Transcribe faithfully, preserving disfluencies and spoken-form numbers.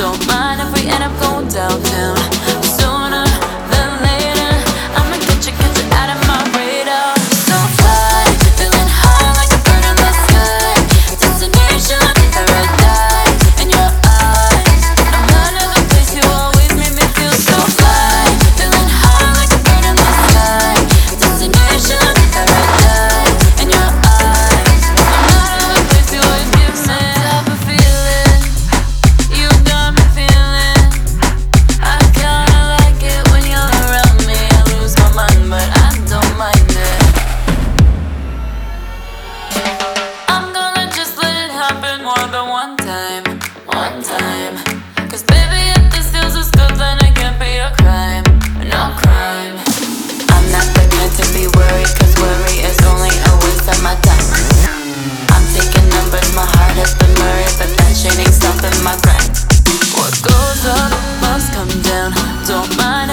Don't mind if we end up going downtown. Sooner than later, I'ma get you, get you out of my radar. So fly, feeling high like a bird in the sky. Destination, paradise in your eyes. No matter the place, you always make me feel so fly. Feeling high like a bird in the sky. Destination, paradise in your eyes. No matter the place, you always give me some type of feeling. You got me feeling. I kinda like it when you're around me. I lose my mind, but I don't mind it. I'm gonna just let it happen more than one time, one time. Cause baby, if this feels as good, then it can't be a crime, no crime. I'm not the kind to be worried, cause worry is only a waste of my time. I'm taking numbers, my heart has been worried, but that shit ain't stopping my grind. What goes up must come down. Don't mind